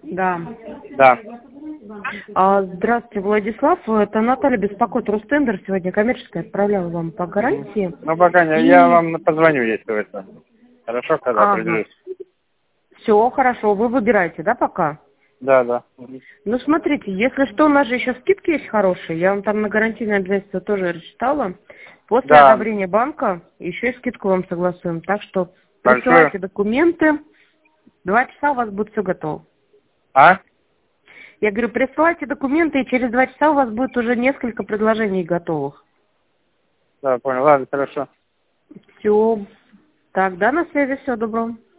Да. Да. Здравствуйте, Владислав. Это Наталья беспокоит Ростендер. Сегодня коммерческая отправляла вам по гарантии. Ну, пока не. Я вам позвоню, если это. Хорошо, когда определюсь. Все хорошо. Вы выбираете, да, пока? Да, да. Ну, смотрите, если что, у нас же еще скидки есть хорошие. Я вам там на гарантийное обязательство тоже рассчитала. После Да. одобрения банка еще и скидку вам согласуем. Так что Большое. присылайте документы. 2 часа у вас будет все готово. А? Я говорю, присылайте документы, и через 2 часа у вас будет уже несколько предложений готовых. Да, понял. Ладно, хорошо. Все. Так, да, на связи. Всего доброго.